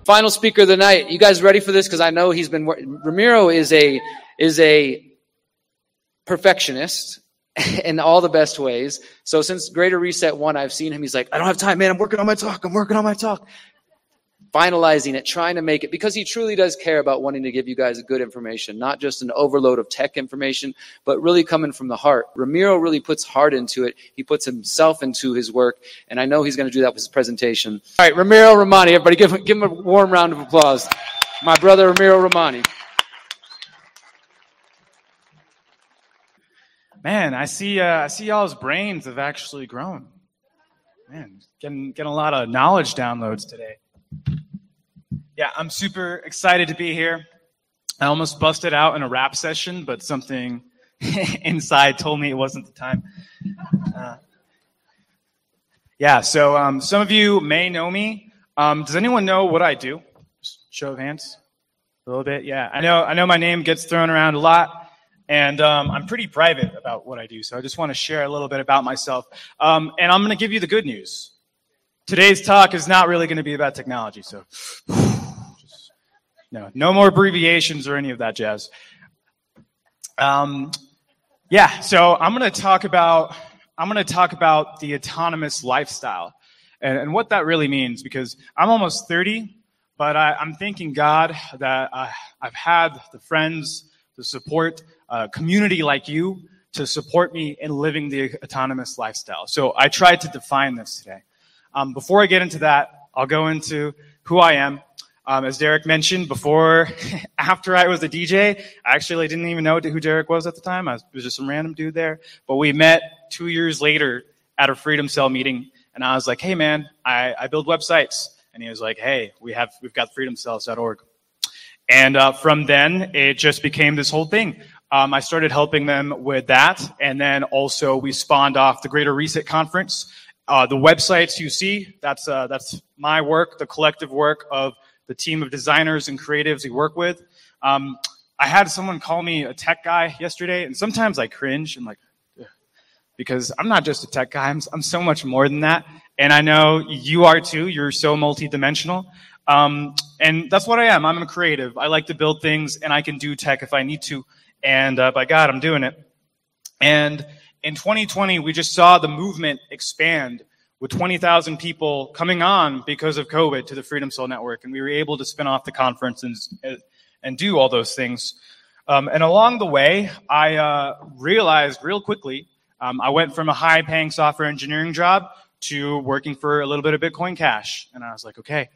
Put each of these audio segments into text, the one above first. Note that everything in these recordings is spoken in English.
Final speaker of the night. You guys ready for this? Because I know he's been. Ramiro is a perfectionist in all the best ways. So since Greater Reset 1, I've seen him. He's like, I don't have time, man. I'm working on my talk. Finalizing it, trying to make it, because he truly does care about wanting to give you guys good information, not just an overload of tech information, but really coming from the heart. Ramiro really puts heart into it. He puts himself into his work, and I know he's going to do that with his presentation. All right, Ramiro Romani, everybody give him a warm round of applause. My brother, Ramiro Romani. Man, I see y'all's brains have actually grown. Man, getting a lot of knowledge downloads today. Yeah, I'm super excited to be here. I almost busted out in a rap session, but something inside told me it wasn't the time. So some of you may know me. Does anyone know what I do? Just show of hands. A little bit, yeah. I know my name gets thrown around a lot, and I'm pretty private about what I do, so I just want to share a little bit about myself. And I'm going to give you the good news. Today's talk is not really going to be about technology, so no more abbreviations or any of that jazz. So I'm going to talk about the autonomous lifestyle and what that really means, because I'm almost 30, but I'm thanking God that I've had the friends, the support, community like you to support me in living the autonomous lifestyle. So I tried to define this today. Before I get into that, I'll go into who I am. As Derek mentioned before, after I was a DJ, I actually didn't even know who Derek was at the time. I was just some random dude there. But we met 2 years later at a Freedom Cell meeting, and I was like, hey man, I build websites. And he was like, hey, we've got freedomcells.org. And from then, it just became this whole thing. I started helping them with that, and then also we spawned off the Greater Reset Conference. The websites you see, that's my work, the collective work of the team of designers and creatives we work with. I had someone call me a tech guy yesterday, and sometimes I cringe. I'm like, ugh, because I'm not just a tech guy. I'm so much more than that. And I know you are too. You're so multidimensional. And that's what I am. I'm a creative. I like to build things, and I can do tech if I need to. And by God, I'm doing it. And in 2020, we just saw the movement expand with 20,000 people coming on because of COVID to the Freedom Cell Network. And we were able to spin off the conference and do all those things. And along the way, I realized real quickly, I went from a high-paying software engineering job to working for a little bit of Bitcoin Cash. And I was like, okay,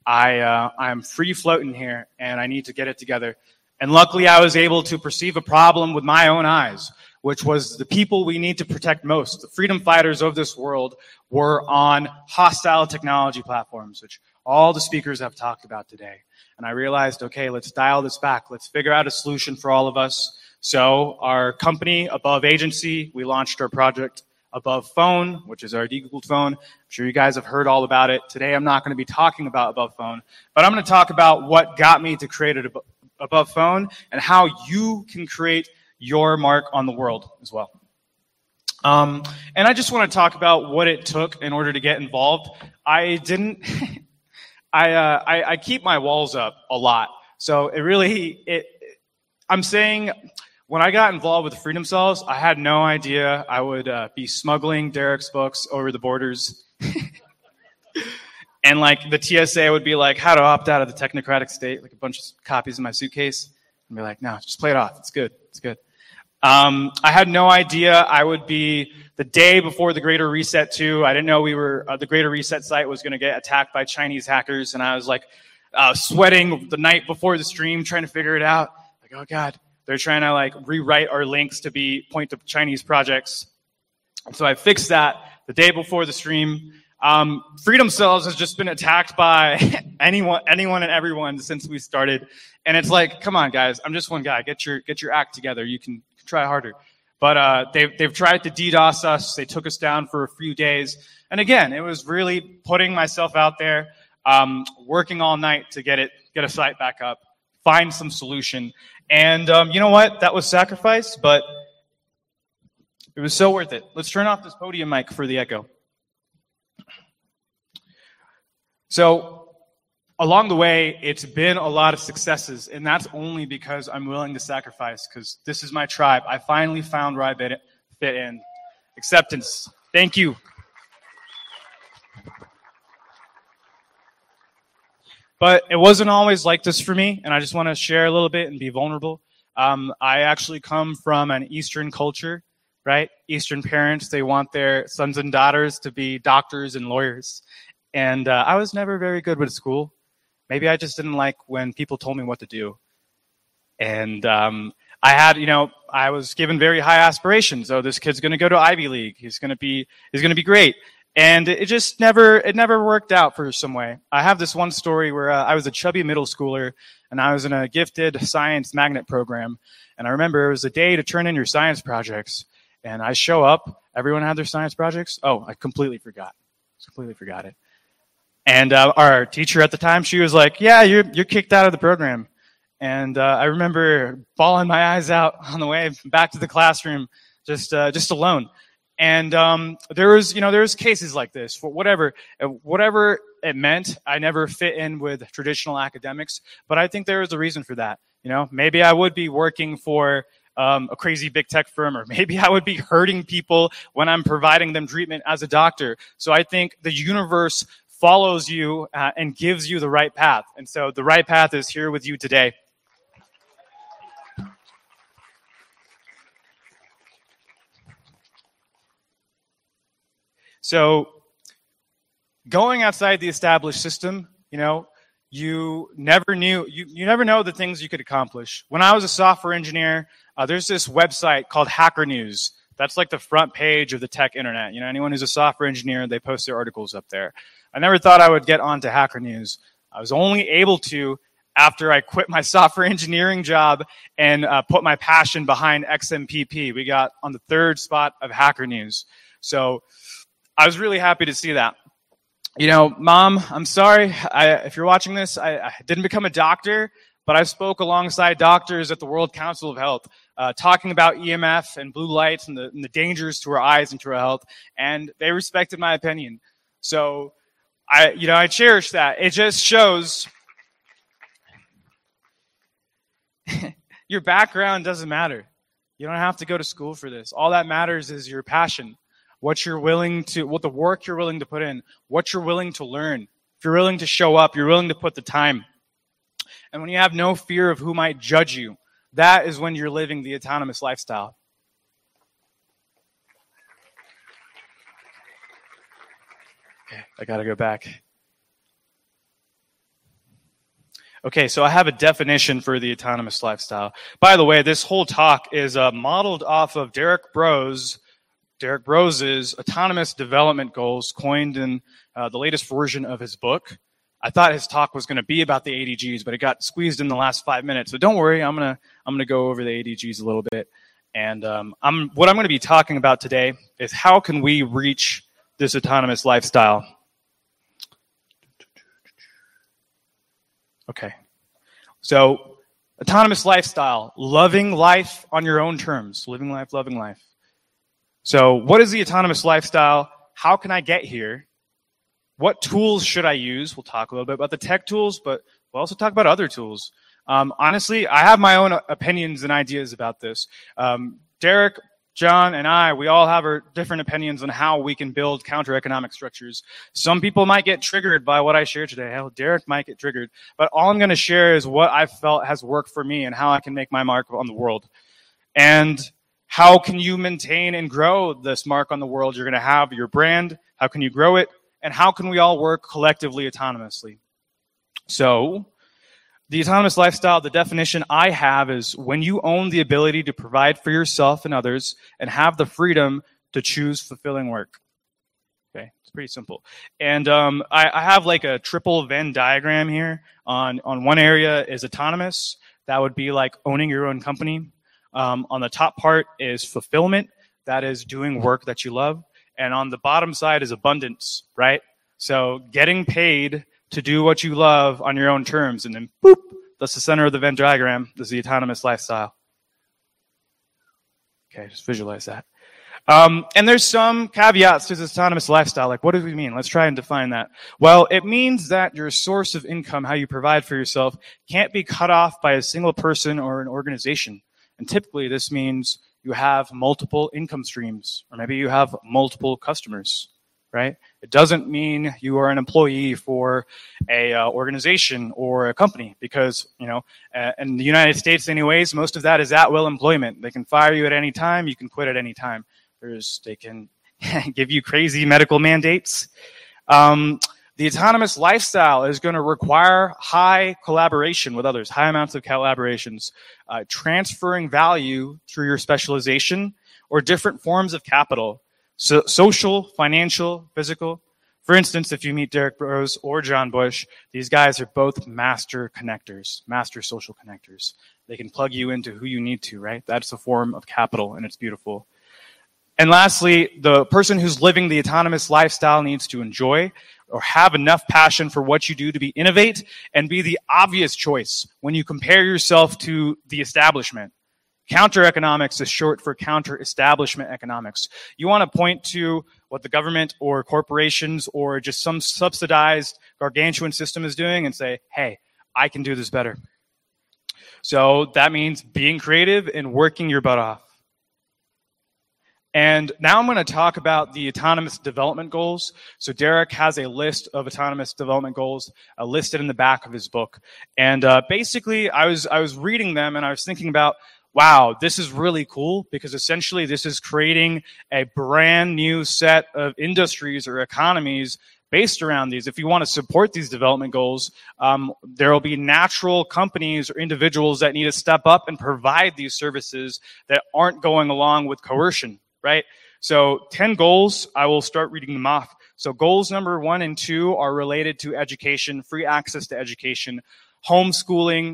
I'm free floating here, and I need to get it together. And luckily, I was able to perceive a problem with my own eyes, which was the people we need to protect most. The freedom fighters of this world were on hostile technology platforms, which all the speakers have talked about today. And I realized, okay, let's dial this back. Let's figure out a solution for all of us. So our company, Above Agency, we launched our project Above Phone, which is our de-Googled phone. I'm sure you guys have heard all about it. Today, I'm not going to be talking about Above Phone, but I'm going to talk about what got me to create it Above Phone and how you can create your mark on the world as well. And I just want to talk about what it took in order to get involved. I keep my walls up a lot. So I'm saying when I got involved with the Freedom Cells, I had no idea I would be smuggling Derek's books over the borders. And like the TSA would be like, how to opt out of the technocratic state, like a bunch of copies in my suitcase. And be like, no, just play it off. It's good. It's good. I had no idea I would be the day before the Greater Reset 2. I didn't know the Greater Reset site was going to get attacked by Chinese hackers. And I was like, sweating the night before the stream, trying to figure it out. Like, oh God, they're trying to like rewrite our links to point to Chinese projects. And so I fixed that the day before the stream. Freedom Cells has just been attacked by anyone and everyone since we started. And it's like, come on, guys, I'm just one guy. Get your act together. You can try harder. But they've tried to DDoS us. They took us down for a few days. And again, it was really putting myself out there, working all night to get a site back up, find some solution. And you know what? That was sacrifice, but it was so worth it. Let's turn off this podium mic for the echo. So along the way, it's been a lot of successes, and that's only because I'm willing to sacrifice, because this is my tribe. I finally found where I fit in. Acceptance. Thank you. But it wasn't always like this for me, and I just want to share a little bit and be vulnerable. I actually come from an Eastern culture, right? Eastern parents, they want their sons and daughters to be doctors and lawyers. And I was never very good with school. Maybe I just didn't like when people told me what to do. And I was given very high aspirations. Oh, this kid's going to go to Ivy League. He's going to be great. And it just never worked out for some way. I have this one story where I was a chubby middle schooler, and I was in a gifted science magnet program. And I remember it was a day to turn in your science projects. And I show up. Everyone had their science projects. Oh, I completely forgot it. And our teacher at the time, she was like, "Yeah, you're kicked out of the program." And I remember bawling my eyes out on the way back to the classroom, just alone. And there was cases like this. For whatever it meant, I never fit in with traditional academics. But I think there was a reason for that. Maybe I would be working for a crazy big tech firm, or maybe I would be hurting people when I'm providing them treatment as a doctor. So I think the universe follows you and gives you the right path. And so the right path is here with you today. So going outside the established system, you never know the things you could accomplish. When I was a software engineer, there's this website called Hacker News. That's like the front page of the tech internet. Anyone who's a software engineer, they post their articles up there. I never thought I would get onto Hacker News. I was only able to after I quit my software engineering job and put my passion behind XMPP. We got on the 3rd spot of Hacker News. So I was really happy to see that. Mom, I'm sorry. If you're watching this, I didn't become a doctor, but I spoke alongside doctors at the World Council of Health, talking about EMF and blue lights and the dangers to our eyes and to our health, and they respected my opinion. So I cherish that. It just shows your background doesn't matter. You don't have to go to school for this. All that matters is your passion, what the work you're willing to put in, what you're willing to learn. If you're willing to show up, you're willing to put the time. And when you have no fear of who might judge you, that is when you're living the autonomous lifestyle. Okay, I gotta go back. Okay, so I have a definition for the autonomous lifestyle. By the way, this whole talk is modeled off of Derek Broze's autonomous development goals, coined in the latest version of his book. I thought his talk was going to be about the ADGs, but it got squeezed in the last 5 minutes. So don't worry, I'm gonna go over the ADGs a little bit. And what I'm going to be talking about today is how can we reach this autonomous lifestyle. Okay, so autonomous lifestyle, loving life on your own terms, living life, loving life. So what is the autonomous lifestyle? How can I get here? What tools should I use? We'll talk a little bit about the tech tools, but we'll also talk about other tools. Honestly, I have my own opinions and ideas about this. Derek, John, and we all have our different opinions on how we can build counter-economic structures. Some people might get triggered by what I share today. Hell, Derek might get triggered. But all I'm going to share is what I felt has worked for me and how I can make my mark on the world. And how can you maintain and grow this mark on the world? You're going to have your brand. How can you grow it? And how can we all work collectively autonomously? So the autonomous lifestyle, the definition I have is when you own the ability to provide for yourself and others and have the freedom to choose fulfilling work. Okay, it's pretty simple. And I have like a triple Venn diagram here. On one area is autonomous. That would be like owning your own company. On the top part is fulfillment. That is doing work that you love. And on the bottom side is abundance, right? So getting paid to do what you love on your own terms. And then, boop, that's the center of the Venn diagram. This is the autonomous lifestyle. Okay, just visualize that. And there's some caveats to this autonomous lifestyle. Like, what do we mean? Let's try and define that. Well, it means that your source of income, how you provide for yourself, can't be cut off by a single person or an organization. And typically this means you have multiple income streams, or maybe you have multiple customers, right? It doesn't mean you are an employee for a organization or a company, because, in the United States anyways, most of that is at-will employment. They can fire you at any time. You can quit at any time. They can give you crazy medical mandates. The autonomous lifestyle is going to require high collaboration with others, high amounts of collaborations, transferring value through your specialization or different forms of capital, so social, financial, physical. For instance, if you meet Derek Burrows or John Bush, these guys are both master connectors, master social connectors. They can plug you into who you need to, right? That's a form of capital, and it's beautiful. And lastly, the person who's living the autonomous lifestyle needs to enjoy or have enough passion for what you do to be innovate and be the obvious choice when you compare yourself to the establishment. Counter-economics is short for counter-establishment economics. You want to point to what the government or corporations or just some subsidized gargantuan system is doing and say, hey, I can do this better. So that means being creative and working your butt off. And now I'm going to talk about the autonomous development goals. So Derek has a list of autonomous development goals listed in the back of his book. And basically, I was reading them and I was thinking about, wow, this is really cool, because essentially this is creating a brand new set of industries or economies based around these. If you want to support these development goals, there will be natural companies or individuals that need to step up and provide these services that aren't going along with coercion. Right? So 10 goals, I will start reading them off. So goals number 1 and 2 are related to education, free access to education, homeschooling,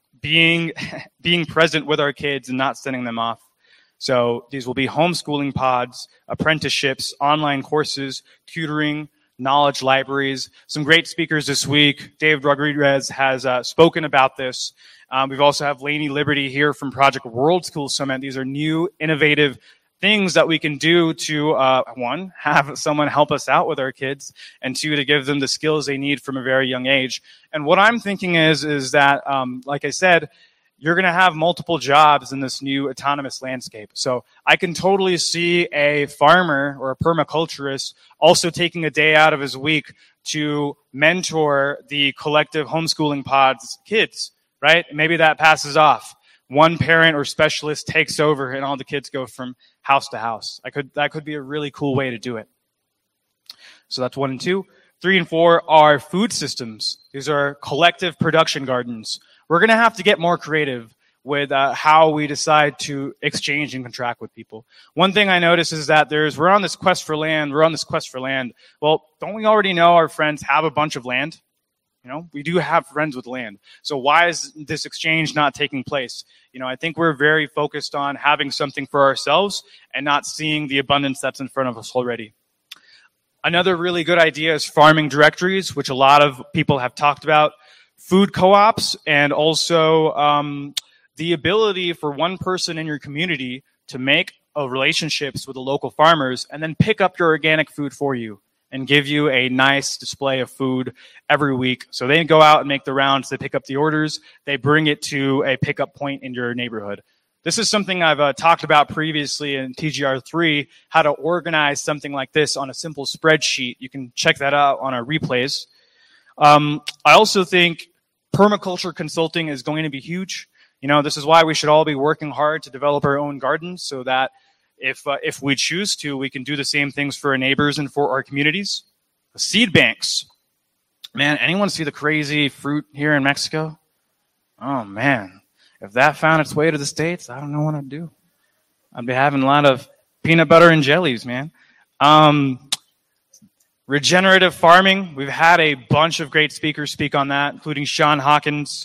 being present with our kids and not sending them off. So these will be homeschooling pods, apprenticeships, online courses, tutoring, knowledge libraries. Some great speakers this week. David Rodriguez has spoken about this. We've also have Lainey Liberty here from Project World School Summit. These are new, innovative things that we can do to, one, have someone help us out with our kids, and two, to give them the skills they need from a very young age. And what I'm thinking is that, like I said, you're going to have multiple jobs in this new autonomous landscape. So I can totally see a farmer or a permaculturist also taking a day out of his week to mentor the collective homeschooling pods kids, right? Maybe that passes off. One parent or specialist takes over and all the kids go from house to house. That could be a really cool way to do it. So that's 1 and 2. 3 and 4 are food systems. These are collective production gardens. We're going to have to get more creative with how we decide to exchange and contract with people. One thing I notice is that we're on this quest for land. Well, don't we already know our friends have a bunch of land? We do have friends with land. So why is this exchange not taking place? I think we're very focused on having something for ourselves and not seeing the abundance that's in front of us already. Another really good idea is farming directories, which a lot of people have talked about. Food co-ops, and also the ability for one person in your community to make relationships with the local farmers and then pick up your organic food for you and give you a nice display of food every week. So they go out and make the rounds, they pick up the orders, they bring it to a pickup point in your neighborhood. This is something I've talked about previously in TGR3, how to organize something like this on a simple spreadsheet. You can check that out on our replays. I also think permaculture consulting is going to be huge. This is why we should all be working hard to develop our own gardens, so that if we choose to, we can do the same things for our neighbors and for our communities. The seed banks. Man, anyone see the crazy fruit here in Mexico? Oh, man. If that found its way to the States, I don't know what I'd do. I'd be having a lot of peanut butter and jellies, man. Regenerative farming. We've had a bunch of great speakers speak on that, including Sean Hawkins.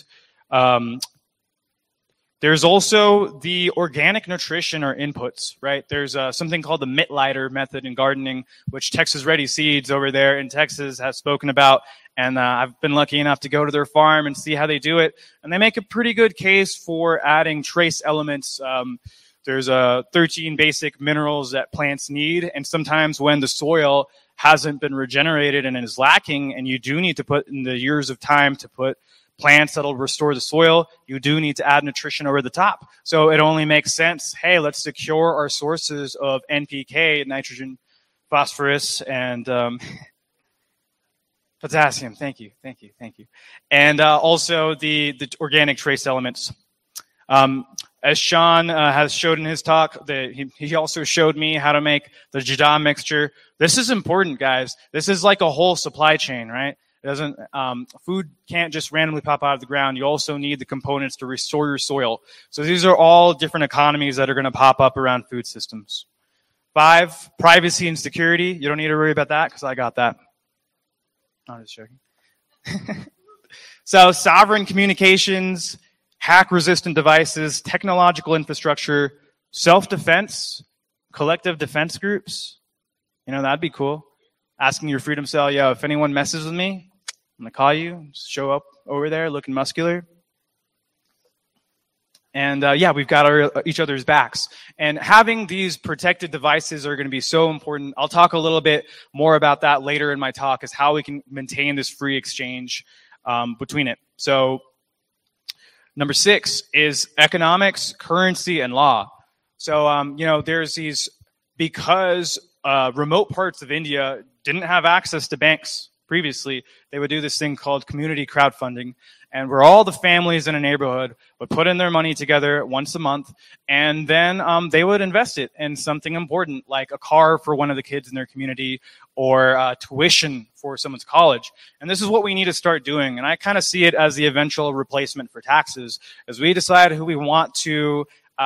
There's also the organic nutrition or inputs, right? There's something called the Mittleiter method in gardening, which Texas Ready Seeds over there in Texas has spoken about. And I've been lucky enough to go to their farm and see how they do it. And they make a pretty good case for adding trace elements. There's 13 basic minerals that plants need, and sometimes when the soil hasn't been regenerated and is lacking, and you do need to put in the years of time to put plants that'll restore the soil, you do need to add nutrition over the top. So it only makes sense, hey, let's secure our sources of NPK, nitrogen, phosphorus, and potassium. Thank you. And also the organic trace elements. As Sean has showed in his talk, he also showed me how to make the Jada mixture. This is important, guys. This is like a whole supply chain, right? It doesn't. Food can't just randomly pop out of the ground. You also need the components to restore your soil. So these are all different economies that are going to pop up around food systems. 5, privacy and security. You don't need to worry about that because I got that. I'm just joking. So sovereign communications, hack-resistant devices, technological infrastructure, self-defense, collective defense groups. That'd be cool. Asking your freedom cell, yo, if anyone messes with me, I'm going to call you. Just show up over there looking muscular. And we've got each other's backs. And having these protected devices are going to be so important. I'll talk a little bit more about that later in my talk, is how we can maintain this free exchange between it. So number 6 is economics, currency, and law. So, there's these, because remote parts of India didn't have access to banks previously, they would do this thing called community crowdfunding, and where all the families in a neighborhood would put in their money together once a month, and then they would invest it in something important, like a car for one of the kids in their community, or tuition for someone's college. And this is what we need to start doing, and I kind of see it as the eventual replacement for taxes, as we decide who we want to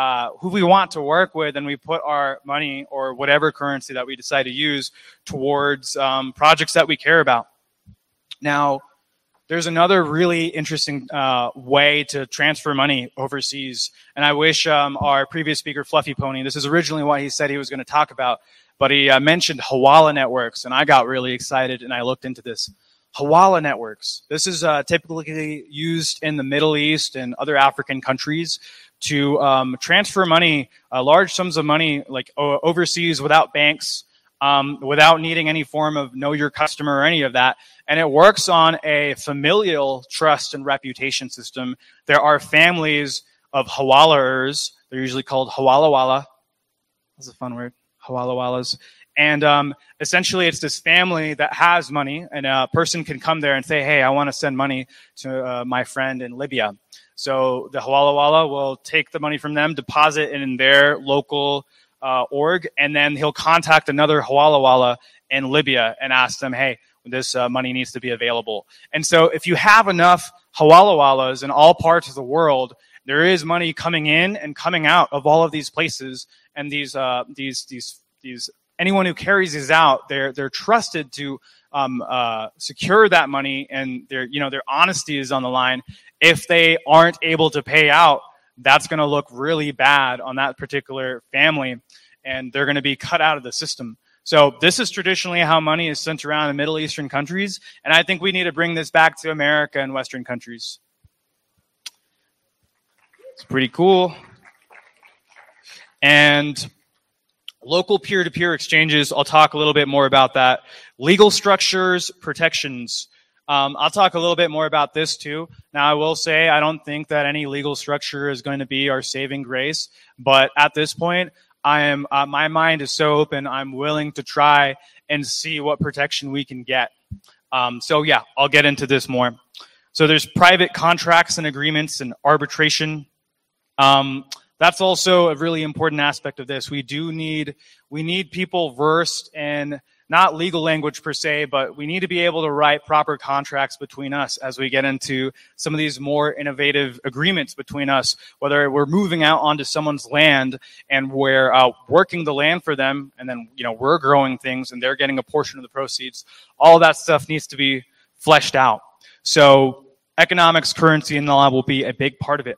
work with, and we put our money or whatever currency that we decide to use towards projects that we care about. Now, there's another really interesting way to transfer money overseas, and I wish our previous speaker, Fluffy Pony, this is originally what he said he was going to talk about, but he mentioned Hawala networks, and I got really excited, and I looked into this. Hawala networks. This is typically used in the Middle East and other African countries to transfer money, large sums of money, like overseas without banks, without needing any form of know your customer or any of that. And it works on a familial trust and reputation system. There are families of hawalers. They're usually called hawalawala. That's a fun word, hawalawalas. And essentially, it's this family that has money, and a person can come there and say, hey, I want to send money to my friend in Libya. So the hawalawala will take the money from them, deposit it in their local org, and then he'll contact another hawalawala in Libya and ask them, hey, this money needs to be available. And so if you have enough hawalawalas in all parts of the world, there is money coming in and coming out of all of these places, and these anyone who carries these out, they're trusted to secure that money, and their honesty is on the line. If they aren't able to pay out, that's going to look really bad on that particular family, and they're going to be cut out of the system. So this is traditionally how money is sent around in Middle Eastern countries, and I think we need to bring this back to America and Western countries. It's pretty cool. And local peer-to-peer exchanges, I'll talk a little bit more about that. Legal structures, protections. I'll talk a little bit more about this too. Now, I will say I don't think that any legal structure is going to be our saving grace, but at this point, my mind is so open, I'm willing to try and see what protection we can get. So yeah, I'll get into this more. So there's private contracts and agreements and arbitration. That's also a really important aspect of this. We need people versed in not legal language per se, but we need to be able to write proper contracts between us as we get into some of these more innovative agreements between us, whether we're moving out onto someone's land and we're working the land for them, and then we're growing things and they're getting a portion of the proceeds. All that stuff needs to be fleshed out. So economics, currency, and law will be a big part of it.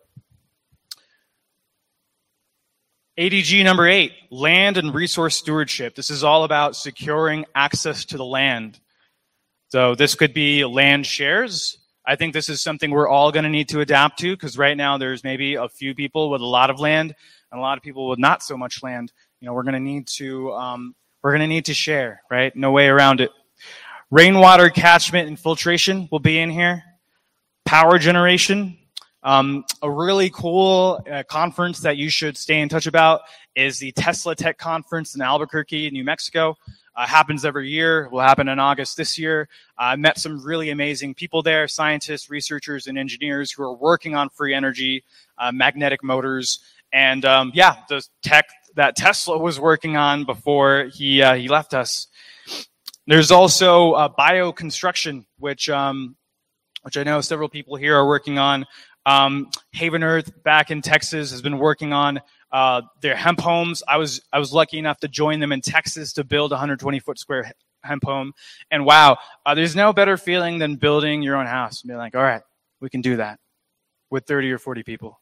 ADG number 8, land and resource stewardship. This is all about securing access to the land. So this could be land shares, I think this is something we're all going to need to adapt to, because right now there's maybe a few people with a lot of land and a lot of people with not so much land. We're going to need to share, right? No way around it. Rainwater catchment and filtration will be in here. Power generation. A really cool conference that you should stay in touch about is the Tesla Tech Conference in Albuquerque, New Mexico. Happens every year. Will happen in August this year. I met some really amazing people there, scientists, researchers, and engineers who are working on free energy, magnetic motors, and the tech that Tesla was working on before he left us. There's also bioconstruction, which I know several people here are working on. Haven Earth back in Texas has been working on their hemp homes. I was lucky enough to join them in Texas to build a 120-foot square hemp home. And wow, there's no better feeling than building your own house and being like, all right, we can do that with 30 or 40 people.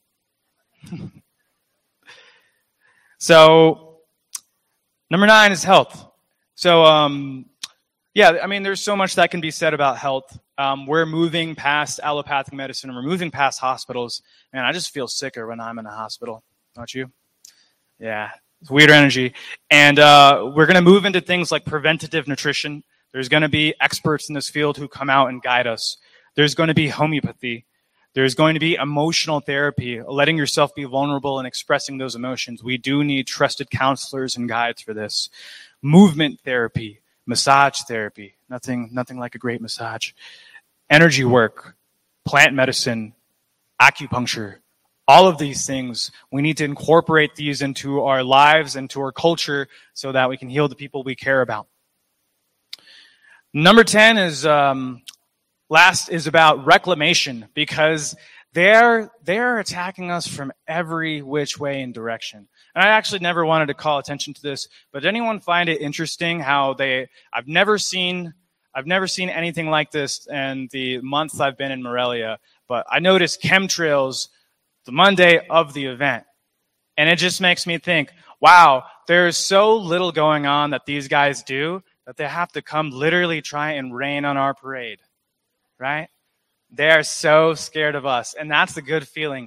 So number 9 is health. So there's so much that can be said about health. We're moving past allopathic medicine and we're moving past hospitals. Man, I just feel sicker when I'm in a hospital. Don't you? Yeah, it's weird energy. And we're going to move into things like preventative nutrition. There's going to be experts in this field who come out and guide us. There's going to be homeopathy. There's going to be emotional therapy, letting yourself be vulnerable and expressing those emotions. We do need trusted counselors and guides for this. Movement therapy, massage therapy, nothing like a great massage. Energy work, plant medicine, acupuncture, all of these things, we need to incorporate these into our lives and to our culture so that we can heal the people we care about. Number 10 is last is about reclamation, because they're attacking us from every which way and direction. And I actually never wanted to call attention to this, but did anyone find it interesting how I've never seen anything like this in the months I've been in Morelia, but I noticed chemtrails the Monday of the event. And it just makes me think, wow, there's so little going on that these guys do that they have to come literally try and rain on our parade, right? They are so scared of us, and that's a good feeling.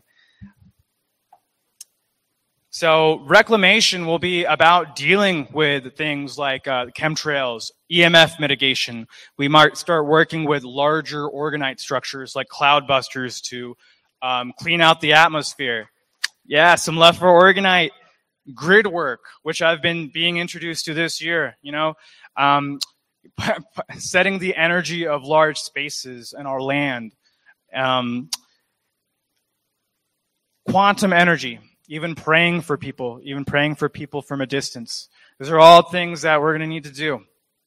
So reclamation will be about dealing with things like chemtrails, EMF mitigation. We might start working with larger orgonite structures like cloudbusters to clean out the atmosphere. Yeah, some love for orgonite. Grid work, which I've been being introduced to this year, setting the energy of large spaces in our land. Quantum energy, even praying for people from a distance. Those are all things that we're going to need to do.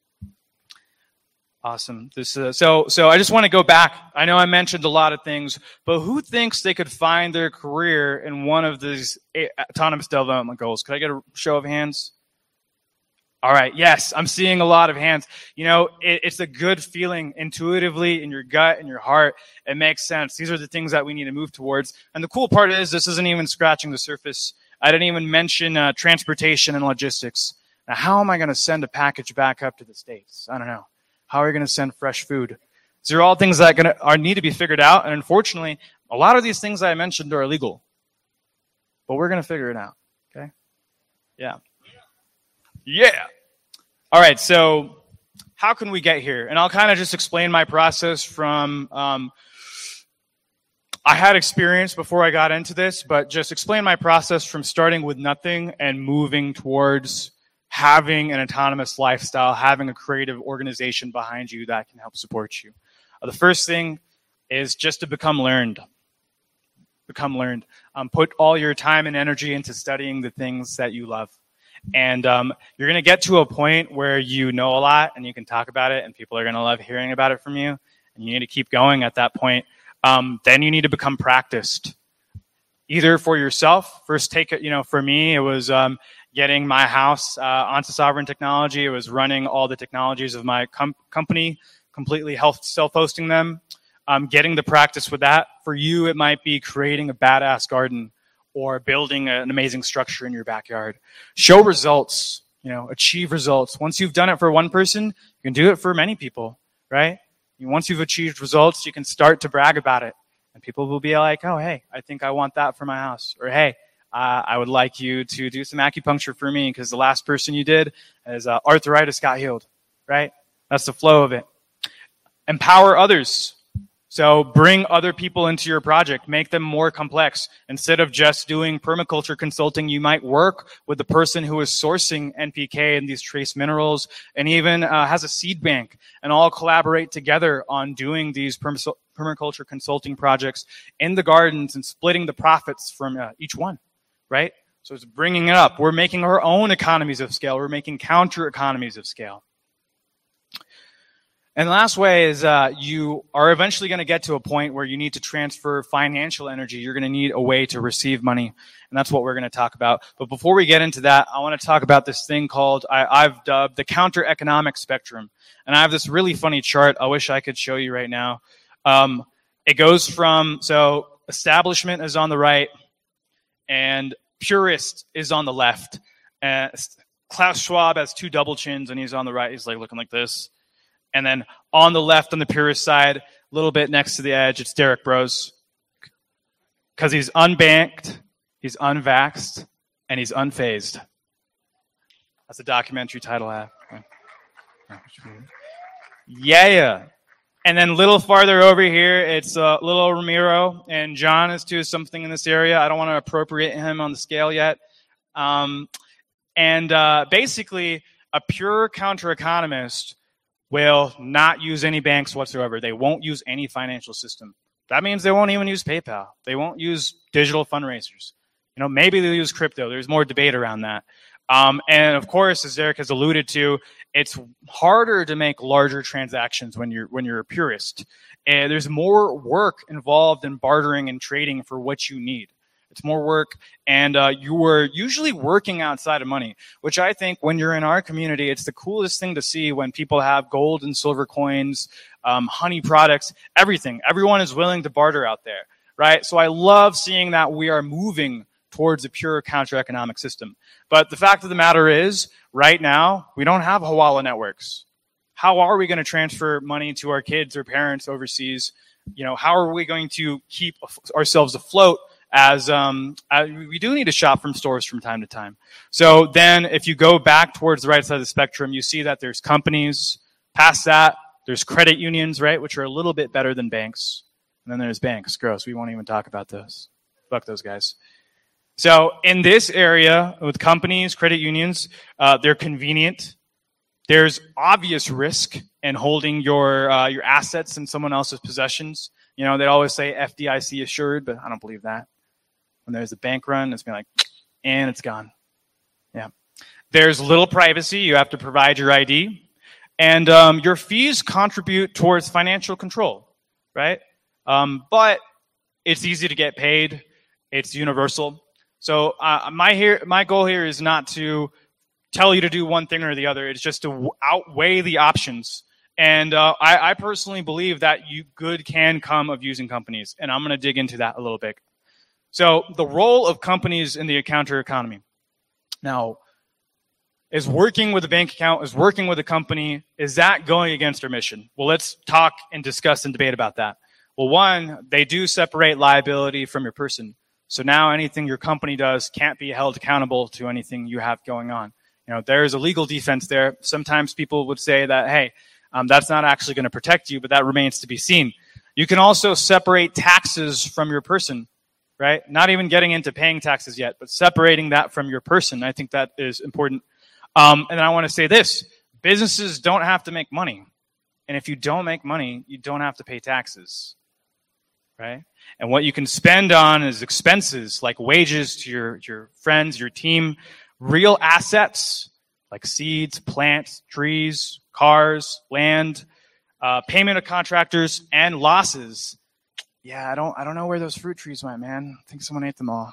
Awesome. So I just want to go back. I know I mentioned a lot of things, but who thinks they could find their career in one of these autonomous development goals? Could I get a show of hands? All right. Yes, I'm seeing a lot of hands. It's a good feeling intuitively in your gut and your heart. It makes sense. These are the things that we need to move towards. And the cool part is this isn't even scratching the surface. I didn't even mention transportation and logistics. Now, how am I going to send a package back up to the States? I don't know. How are we going to send fresh food? These are all things that need to be figured out. And unfortunately, a lot of these things I mentioned are illegal. But we're going to figure it out. Okay? Yeah. Yeah. All right. So how can we get here? And I'll kind of just explain my process from, I had experience before I got into this, but just explain my process from starting with nothing and moving towards having an autonomous lifestyle, having a creative organization behind you that can help support you. The first thing is just to become learned. Put all your time and energy into studying the things that you love. And you're going to get to a point where you know a lot and you can talk about it and people are going to love hearing about it from you. And you need to keep going at that point. Then you need to become practiced. Either for yourself, first take it, for me, it was getting my house onto Sovereign Technology. It was running all the technologies of my company, completely self-hosting them, getting the practice with that. For you, it might be creating a badass garden or building an amazing structure in your backyard. Show results, achieve results. Once you've done it for one person, you can do it for many people, right? Once you've achieved results, you can start to brag about it. And people will be like, oh, hey, I think I want that for my house. Or, hey, I would like you to do some acupuncture for me because the last person you did is arthritis got healed, right? That's the flow of it. Empower others. So bring other people into your project. Make them more complex. Instead of just doing permaculture consulting, you might work with the person who is sourcing NPK and these trace minerals and even has a seed bank, and all collaborate together on doing these permaculture consulting projects in the gardens and splitting the profits from each one, right? So it's bringing it up. We're making our own economies of scale. We're making counter economies of scale. And the last way is you are eventually going to get to a point where you need to transfer financial energy. You're going to need a way to receive money. And that's what we're going to talk about. But before we get into that, I want to talk about this thing called, I've dubbed the counter-economic spectrum. And I have this really funny chart I wish I could show you right now. It goes from, so establishment is on the right, and purist is on the left. Klaus Schwab has two double chins, and he's on the right. He's like looking like this. And then on the left, on the purist side, a little bit next to the edge, it's Derek Bros. Because he's unbanked, he's unvaxxed, and he's unfazed. That's a documentary title I have. Yeah. And then a little farther over here, it's little Ramiro, and John is too something in this area. I don't want to appropriate him on the scale yet. Basically, a pure counter-economist will not use any banks whatsoever. They won't use any financial system. That means they won't even use PayPal. They won't use digital fundraisers. Maybe they'll use crypto. There's more debate around that. And of course, as Eric has alluded to, it's harder to make larger transactions when you're a purist. And there's more work involved in bartering and trading for what you need. It's more work, and you are usually working outside of money, which I think when you're in our community, it's the coolest thing to see when people have gold and silver coins, honey products, everything. Everyone is willing to barter out there, right? So I love seeing that we are moving towards a pure counter-economic system. But the fact of the matter is, right now, we don't have Hawala networks. How are we going to transfer money to our kids or parents overseas? How are we going to keep ourselves afloat as we do need to shop from stores from time to time. So then if you go back towards the right side of the spectrum, you see that there's companies. Past that, there's credit unions, right, which are a little bit better than banks. And then there's banks. Gross. We won't even talk about those. Fuck those guys. So in this area with companies, credit unions, they're convenient. There's obvious risk in holding your assets in someone else's possessions. They always say FDIC assured, but I don't believe that. When there's a bank run, it's been like, and it's gone. Yeah. There's little privacy. You have to provide your ID. And your fees contribute towards financial control, right? But it's easy to get paid. It's universal. So my goal here is not to tell you to do one thing or the other. It's just to outweigh the options. And I personally believe that good can come of using companies. And I'm going to dig into that a little bit. So the role of companies in the counter economy. Now, is working with a bank account, is working with a company, is that going against our mission? Well, let's talk and discuss and debate about that. Well, one, they do separate liability from your person. So now anything your company does can't be held accountable to anything you have going on. There's a legal defense there. Sometimes people would say that, hey, that's not actually going to protect you, but that remains to be seen. You can also separate taxes from your person. Right? Not even getting into paying taxes yet, but separating that from your person. I think that is important. And I want to say this. Businesses don't have to make money. And if you don't make money, you don't have to pay taxes. Right? And what you can spend on is expenses like wages to your friends, your team, real assets like seeds, plants, trees, cars, land, payment of contractors, and losses. Yeah, I don't know where those fruit trees went, man. I think someone ate them all.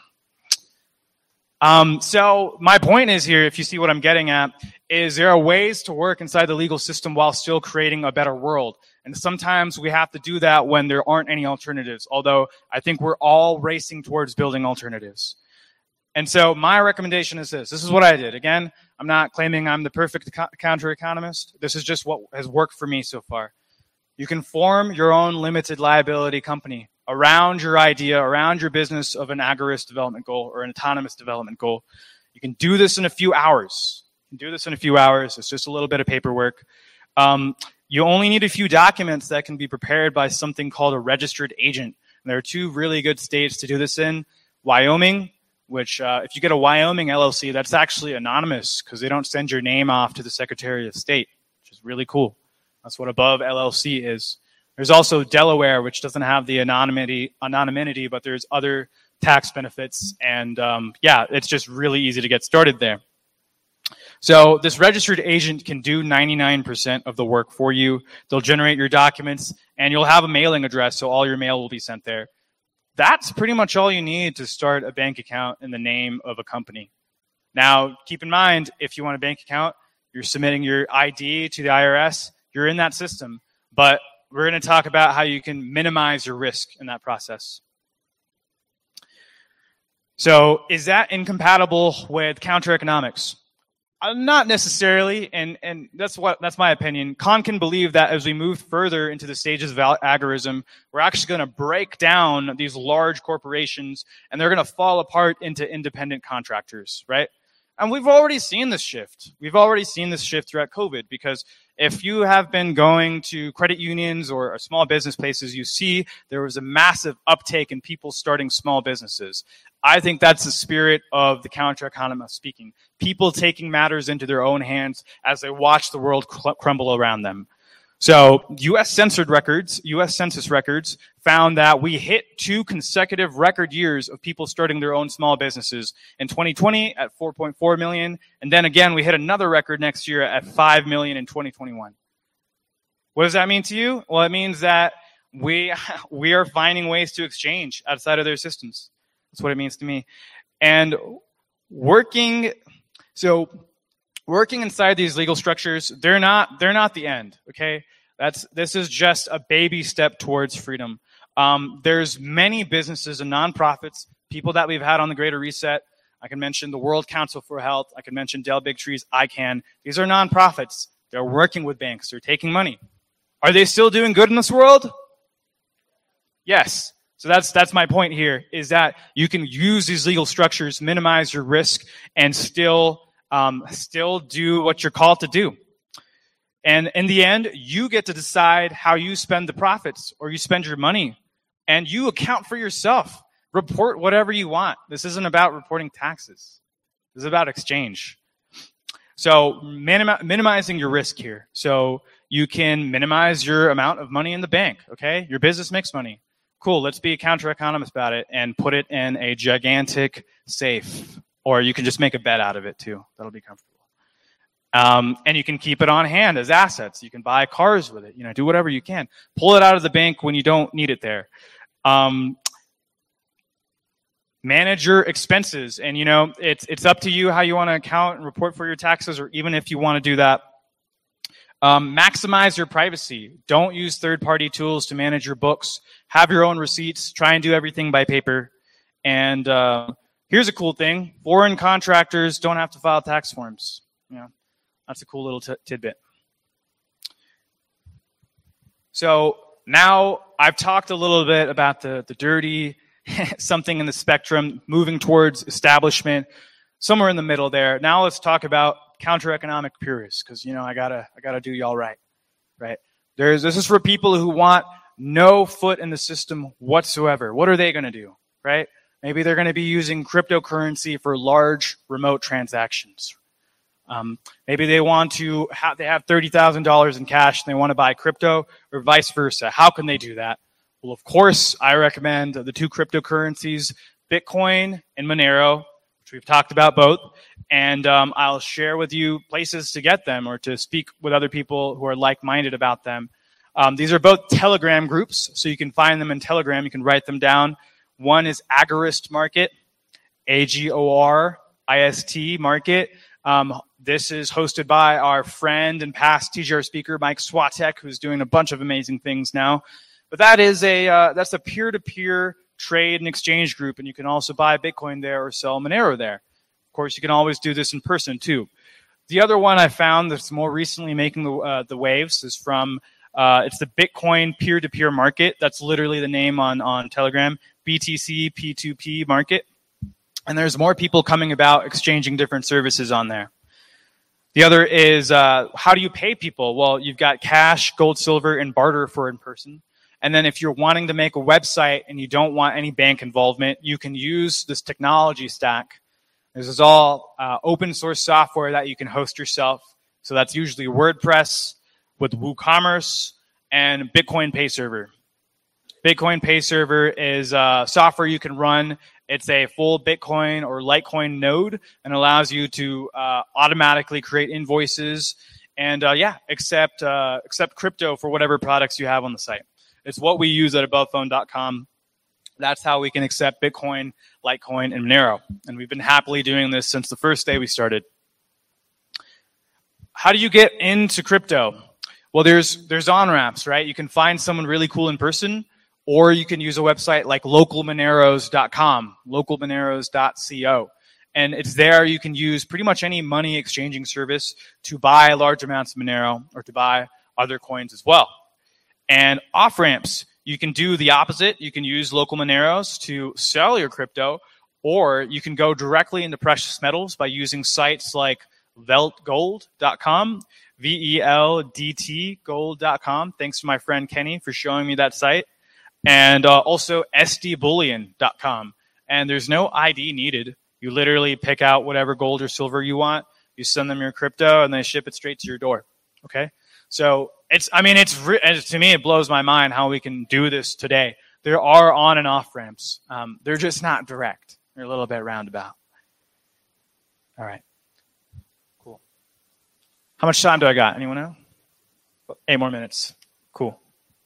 So my point is here, if you see what I'm getting at, is there are ways to work inside the legal system while still creating a better world. And sometimes we have to do that when there aren't any alternatives, although I think we're all racing towards building alternatives. And so my recommendation is this. This is what I did. Again, I'm not claiming I'm the perfect counter-economist. This is just what has worked for me so far. You can form your own limited liability company around your idea, around your business of an Agorist development goal or an autonomous development goal. You can do this in a few hours. It's just a little bit of paperwork. You only need a few documents that can be prepared by something called a registered agent. And there are 2 really good states to do this in. Wyoming, which if you get a Wyoming LLC, that's actually anonymous because they don't send your name off to the Secretary of State, which is really cool. That's what Above LLC is. There's also Delaware, which doesn't have the anonymity, but there's other tax benefits. And it's just really easy to get started there. So this registered agent can do 99% of the work for you. They'll generate your documents, and you'll have a mailing address, so all your mail will be sent there. That's pretty much all you need to start a bank account in the name of a company. Now, keep in mind, if you want a bank account, you're submitting your ID to the IRS, you're in that system. But we're going to talk about how you can minimize your risk in that process. So, is that incompatible with counter economics? Not necessarily, and that's my opinion. Kahn can believe that as we move further into the stages of agorism, we're actually going to break down these large corporations, and they're going to fall apart into independent contractors, right? And we've already seen this shift. We've already seen this shift throughout COVID, because if you have been going to credit unions or small business places, you see there was a massive uptake in people starting small businesses. I think that's the spirit of the counter-economist speaking. People taking matters into their own hands as they watch the world crumble around them. So U.S. Census records found that we hit 2 consecutive record years of people starting their own small businesses. In 2020 at 4.4 million, and then again we hit another record next year at 5 million in 2021. What does that mean to you? Well, it means that we are finding ways to exchange outside of their systems. That's what it means to me. And working inside these legal structures, they're not the end, okay? This is just a baby step towards freedom. There's many businesses and nonprofits, people that we've had on the Greater Reset. I can mention the World Council for Health. I can mention Dell Big Trees, ICANN. These are nonprofits. They're working with banks. They're taking money. Are they still doing good in this world? Yes. So that's my point here, is that you can use these legal structures, minimize your risk, and still do what you're called to do. And in the end, you get to decide how you spend the profits or you spend your money, and you account for yourself. Report whatever you want. This isn't about reporting taxes. This is about exchange. So minimizing your risk here. So you can minimize your amount of money in the bank, okay? Your business makes money. Cool, let's be a counter-economist about it and put it in a gigantic safe. Or you can just make a bet out of it too. That'll be comfortable. And you can keep it on hand as assets. You can buy cars with it. Do whatever you can. Pull it out of the bank when you don't need it there. Manage your expenses. And, it's up to you how you want to account and report for your taxes, or even if you want to do that. Maximize your privacy. Don't use third-party tools to manage your books. Have your own receipts. Try and do everything by paper. And here's a cool thing. Foreign contractors don't have to file tax forms. That's a cool little tidbit. So now I've talked a little bit about the dirty, something in the spectrum, moving towards establishment, somewhere in the middle there. Now let's talk about counter-economic purists, because I gotta do y'all right. This is for people who want no foot in the system whatsoever. What are they going to do, right? Maybe they're going to be using cryptocurrency for large remote transactions. Maybe they want to they have $30,000 in cash and they want to buy crypto, or vice versa. How can they do that? Well, of course, I recommend the 2 cryptocurrencies, Bitcoin and Monero, which we've talked about both. And I'll share with you places to get them or to speak with other people who are like-minded about them. These are both Telegram groups, so you can find them in Telegram. You can write them down. One is Agorist Market, AGORIST Market. This is hosted by our friend and past TGR speaker, Mike Swatek, who's doing a bunch of amazing things now. But that's a peer-to-peer trade and exchange group, and you can also buy Bitcoin there or sell Monero there. Of course, you can always do this in person too. The other one I found that's more recently making the waves is from It's the Bitcoin peer-to-peer market. That's literally the name on Telegram, BTC P2P market. And there's more people coming about exchanging different services on there. The other is how do you pay people? Well, you've got cash, gold, silver, and barter for in person. And then if you're wanting to make a website and you don't want any bank involvement, you can use this technology stack. This is all open source software that you can host yourself. So that's usually WordPress with WooCommerce and Bitcoin Pay Server. Bitcoin Pay Server is software you can run. It's a full Bitcoin or Litecoin node and allows you to automatically create invoices and accept crypto for whatever products you have on the site. It's what we use at AbovePhone.com. That's how we can accept Bitcoin, Litecoin, and Monero. And we've been happily doing this since the first day we started. How do you get into crypto? Well, there's on-ramps, right? You can find someone really cool in person, or you can use a website like localmoneros.com, localmoneros.co. And it's there you can use pretty much any money exchanging service to buy large amounts of Monero or to buy other coins as well. And off-ramps, you can do the opposite. You can use local Moneros to sell your crypto, or you can go directly into precious metals by using sites like veltgold.com, VELDT gold.com. Thanks to my friend Kenny for showing me that site. And also sdbullion.com. And there's no ID needed. You literally pick out whatever gold or silver you want. You send them your crypto, and they ship it straight to your door. Okay? So to me, it blows my mind how we can do this today. There are on and off ramps. They're just not direct. They're a little bit roundabout. All right. Cool. How much time do I got? Anyone know? 8 more minutes. Cool.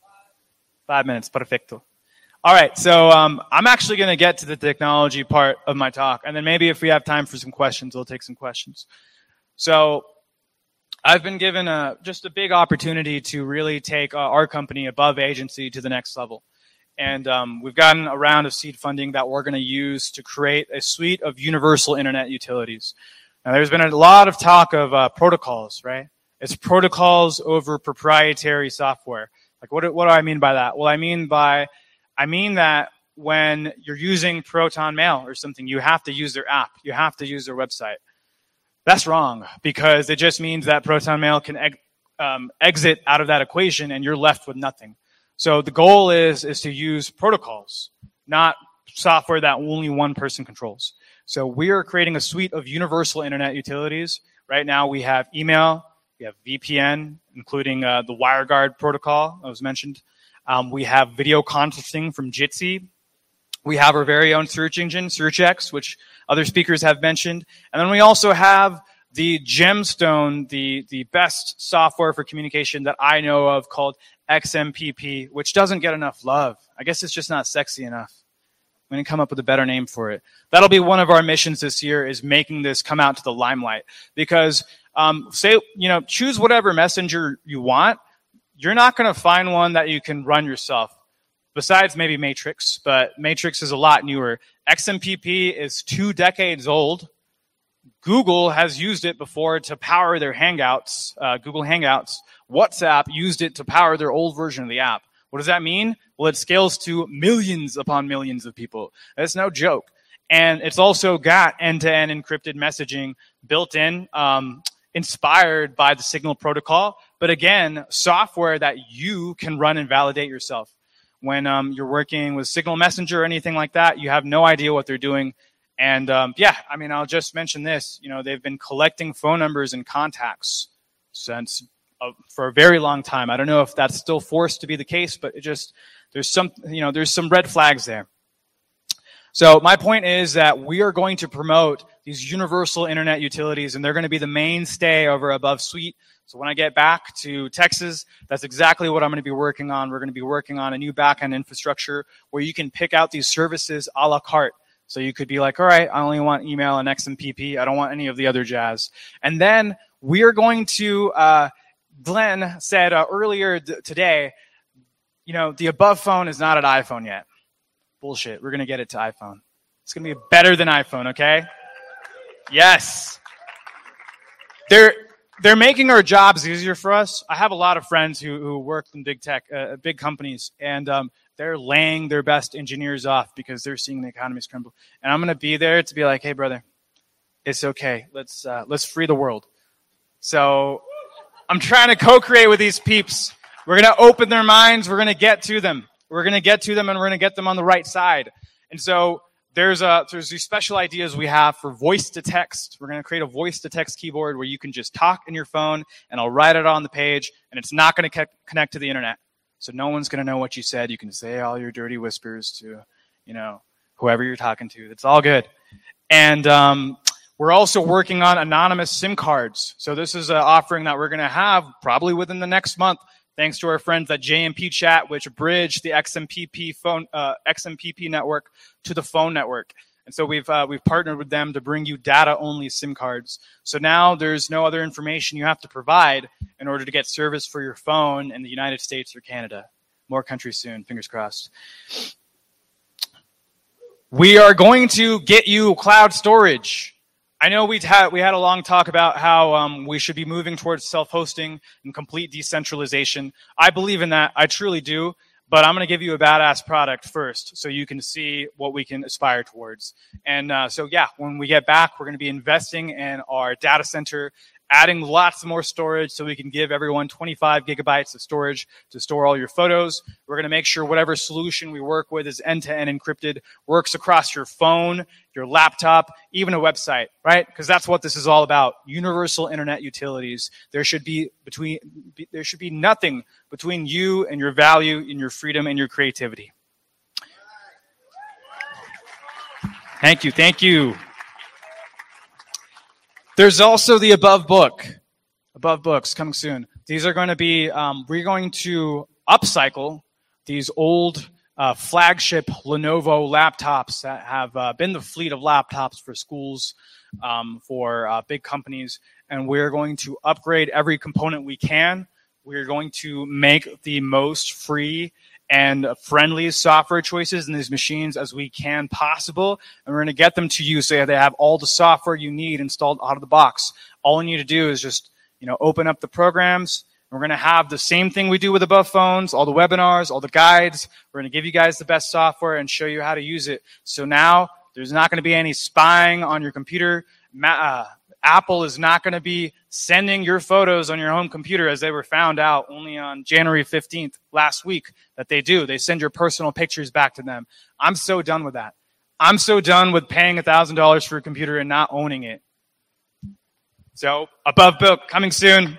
5 minutes. Perfecto. All right. So I'm actually going to get to the technology part of my talk. And then maybe if we have time for some questions, we'll take some questions. So I've been given just a big opportunity to really take our company Above Agency to the next level. And we've gotten a round of seed funding that we're going to use to create a suite of universal internet utilities. Now, there's been a lot of talk of protocols, right? It's protocols over proprietary software. Like, what do I mean by that? Well, I mean that when you're using Proton Mail or something, you have to use their app. You have to use their website. That's wrong, because it just means that Proton Mail can exit out of that equation and you're left with nothing. So the goal is to use protocols, not software that only one person controls. So we are creating a suite of universal internet utilities. Right now we have email, we have VPN, including the WireGuard protocol that was mentioned. We have video conferencing from Jitsi. We have our very own search engine, SearchX, which other speakers have mentioned. And then we also have the Gemstone, the best software for communication that I know of, called XMPP, which doesn't get enough love. I guess it's just not sexy enough. I'm going to come up with a better name for it. That'll be one of our missions this year, is making this come out to the limelight. Because choose whatever messenger you want. You're not going to find one that you can run yourself. Besides maybe Matrix, but Matrix is a lot newer. XMPP is 2 decades old. Google has used it before to power their Hangouts, Google Hangouts. WhatsApp used it to power their old version of the app. What does that mean? Well, it scales to millions upon millions of people. That's no joke. And it's also got end-to-end encrypted messaging built in, inspired by the Signal protocol. But again, software that you can run and validate yourself. When you're working with Signal Messenger or anything like that, you have no idea what they're doing. And I'll just mention this. They've been collecting phone numbers and contacts for a very long time. I don't know if that's still forced to be the case, but there's some red flags there. So my point is that we are going to promote these universal internet utilities, and they're going to be the mainstay over Above Suite. So when I get back to Texas, that's exactly what I'm going to be working on. We're going to be working on a new backend infrastructure where you can pick out these services a la carte. So you could be like, all right, I only want email and XMPP. I don't want any of the other jazz. And then we are going to, Glenn said earlier today, the Above phone is not at iPhone yet. Bullshit. We're going to get it to iPhone. It's going to be better than iPhone, okay? Yes. they're making our jobs easier for us. I have a lot of friends who work in big tech, big companies, and they're laying their best engineers off because they're seeing the economies crumble. And I'm going to be there to be like, hey, brother, it's okay. Let's free the world. So I'm trying to co-create with these peeps. We're going to open their minds. We're going to get to them. We're going to get to them, and we're going to get them on the right side. And so there's these special ideas we have for voice to text. We're going to create a voice to text keyboard where you can just talk in your phone, and I'll write it on the page, and it's not going to connect to the internet. So no one's going to know what you said. You can say all your dirty whispers to, whoever you're talking to. It's all good. And we're also working on anonymous SIM cards. So this is an offering that we're going to have probably within the next month, thanks to our friends at JMP Chat, which bridge the XMPP network to the phone network. And so we've partnered with them to bring you data-only SIM cards. So now there's no other information you have to provide in order to get service for your phone in the United States or Canada. More countries soon, fingers crossed. We are going to get you cloud storage. I know we had a long talk about how we should be moving towards self-hosting and complete decentralization. I believe in that. I truly do. But I'm going to give you a badass product first so you can see what we can aspire towards. And when we get back, we're going to be investing in our data center, adding lots more storage so we can give everyone 25 gigabytes of storage to store all your photos. We're going to make sure whatever solution we work with is end-to-end encrypted, works across your phone, your laptop, even a website, right? Because that's what this is all about. Universal internet utilities. There should be nothing between you and your value and your freedom and your creativity. Thank you. There's also the Above books coming soon. These are going to be, we're going to upcycle these old flagship Lenovo laptops that have been the fleet of laptops for schools, for big companies, and we're going to upgrade every component we can. We're going to make the most free and friendly software choices in these machines as we can possible. And we're going to get them to you so they have all the software you need installed out of the box. All you need to do is just, open up the programs. We're going to have the same thing we do with Above phones, all the webinars, all the guides. We're going to give you guys the best software and show you how to use it. So now there's not going to be any spying on your computer. Apple is not going to be sending your photos on your home computer, as they were found out only on January 15th last week that they do. They send your personal pictures back to them. I'm so done with that. I'm so done with paying $1,000 for a computer and not owning it. So, Above book coming soon.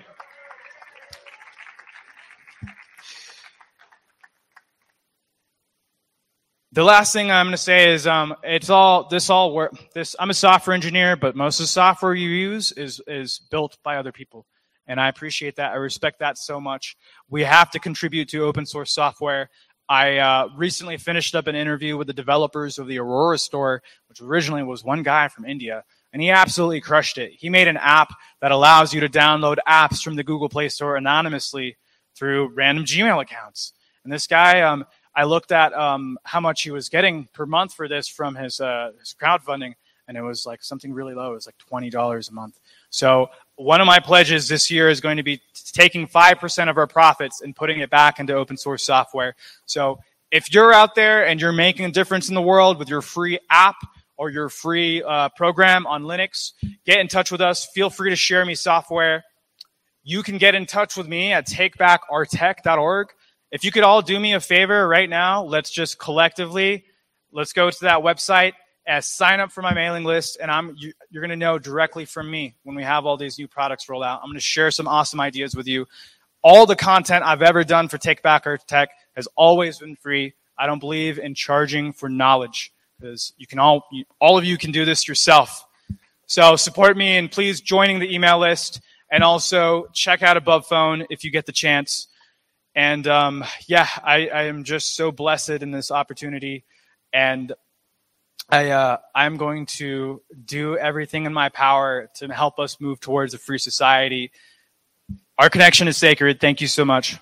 The last thing I'm going to say is I'm a software engineer, but most of the software you use is built by other people. And I appreciate that. I respect that so much. We have to contribute to open source software. I recently finished up an interview with the developers of the Aurora store, which originally was one guy from India, and he absolutely crushed it. He made an app that allows you to download apps from the Google Play Store anonymously through random Gmail accounts. And this guy, I looked at how much he was getting per month for this from his crowdfunding, and it was like something really low. It was like $20 a month. So one of my pledges this year is going to be taking 5% of our profits and putting it back into open source software. So if you're out there and you're making a difference in the world with your free app or your free program on Linux, get in touch with us. Feel free to share me software. You can get in touch with me at takebackourtech.org. If you could all do me a favor right now, let's just collectively, let's go to that website and sign up for my mailing list, and you're going to know directly from me when we have all these new products roll out. I'm going to share some awesome ideas with you. All the content I've ever done for Take Back Our Tech has always been free. I don't believe in charging for knowledge, because all of you can do this yourself. So support me, and please joining the email list, and also check out Above Phone if you get the chance. And I am just so blessed in this opportunity, and I'm going to do everything in my power to help us move towards a free society. Our connection is sacred. Thank you so much.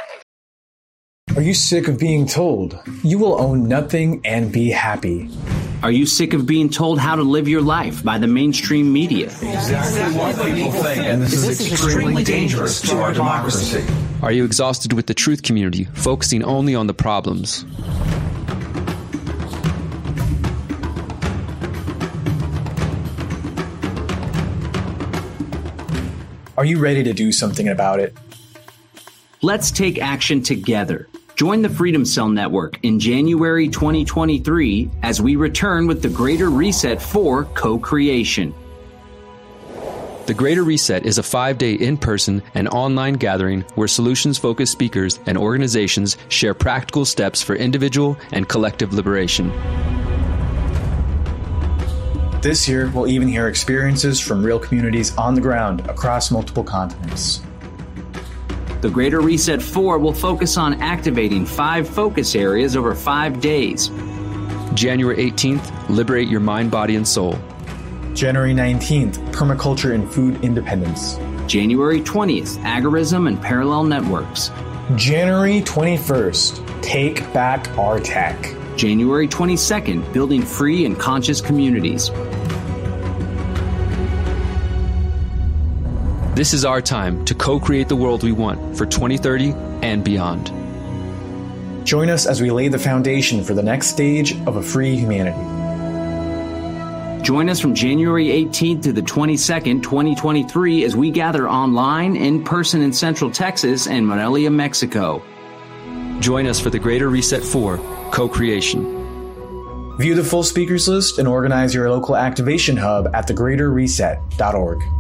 Are you sick of being told you will own nothing and be happy? Are you sick of being told how to live your life by the mainstream media? Exactly what people think, and this is extremely dangerous to our democracy. Are you exhausted with the truth community, focusing only on the problems? Are you ready to do something about it? Let's take action together. Join the Freedom Cell Network in January 2023 as we return with the Greater Reset for Co-Creation. The Greater Reset is a 5-day in-person and online gathering where solutions-focused speakers and organizations share practical steps for individual and collective liberation. This year, we'll even hear experiences from real communities on the ground across multiple continents. The Greater Reset 4 will focus on activating 5 focus areas over 5 days. January 18th, liberate your mind, body, and soul. January 19th, permaculture and food independence. January 20th, agorism and parallel networks. January 21st, take back our tech. January 22nd, building free and conscious communities. This is our time to co-create the world we want for 2030 and beyond. Join us as we lay the foundation for the next stage of a free humanity. Join us from January 18th to the 22nd, 2023, as we gather online, in person in Central Texas and Morelia, Mexico. Join us for the Greater Reset 4 Co-Creation. View the full speakers list and organize your local activation hub at thegreaterreset.org.